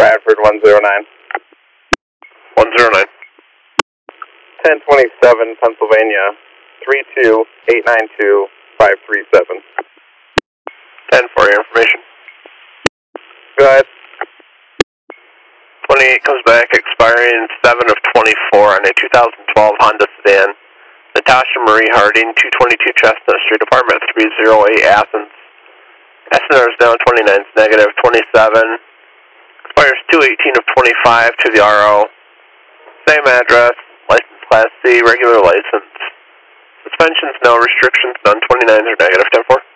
Bradford 109. 109. 1027 Pennsylvania 32892-537. 10 for your information. Go ahead. 28 comes back, expiring 7 of 24 on a 2012 Honda sedan. Natasha Marie Harding, 222 Chestnut Street, apartment 308, Athens. SNR is down, 29 is negative, 27. Expires 2/18 of 25 to the RO. Same address, license class C, regular license. Suspensions, no restrictions, none, 29s are negative, 10-4.